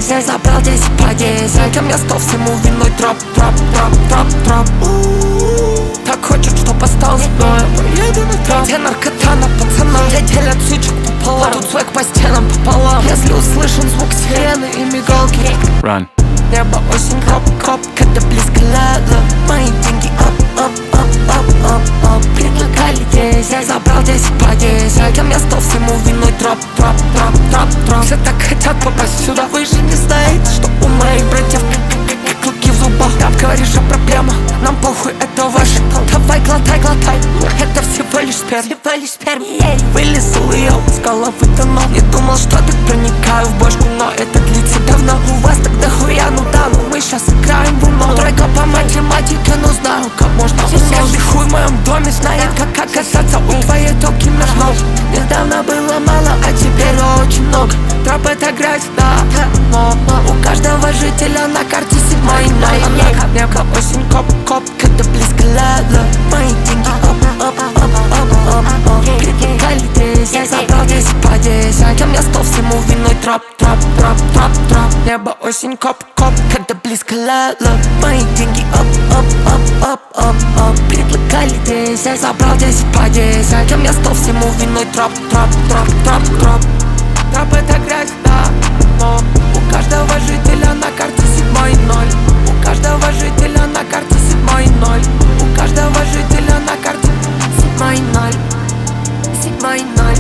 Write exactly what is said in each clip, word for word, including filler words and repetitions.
здесь, я забрал десять по десять. Ко мне стол всему виной троп, троп, троп, троп, троп. Так хочет, чтоб остался, но я поеду на троп. Где наркота на пацана, где делят сучек пополам. Тут свек по стенам пополам. Если услышан звук сирены и мигалки, Run. Небо, осень, коп, коп, когда близко лето. Мои деньги оп, оп, оп, оп, оп, оп. Предлагали здесь, я забрал десять по десять. Ко мне стол всему виной троп, троп, троп, троп, троп. Все так хотят попасть сюда. Вы же не знаете, что у моих братьев как клыки в зубах. Там говоришь о проблемах, нам похуй, это ваше. Давай, глотай, глотай, это всего лишь сперм. Всего лишь сперм. Вылезал ее с головы до ног. Не думал, что так проникаю в бошку, но это длится давно. У вас тогда хуя, ну да, ну мы сейчас играем в уно. Тройка по математике, но знаю, как можно умножить. Каждый хуй в моем доме знает, как оказаться у твоей токи наш нож. Недавно было мало, а теперь очень много. Троп это грязь, да, но у каждого жителя на карте седьмой ноль. Небо, осень, коп, коп, когда близко лето. Мои деньги оп, оп, оп, оп, оп, оп. Предлагали здесь, я забрал десять по десять. Ко мне стол всему виной троп, троп, троп, троп, троп. Небо, осень, коп, коп, когда близко лето. Мои деньги оп, оп, оп, оп, оп, оп. Предлагали здесь, я забрал десять по десять. Ко мне стол всему виной троп, троп, троп, троп, троп. Троп это грязь, да, но у каждого жителя на карте седьмой ноль. У каждого жителя на карте седьмой ноль. У каждого жителя на карте седьмой ноль. Седьмой ноль.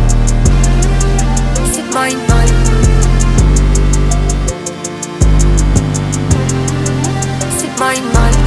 Седьмой ноль. Седьмой ноль.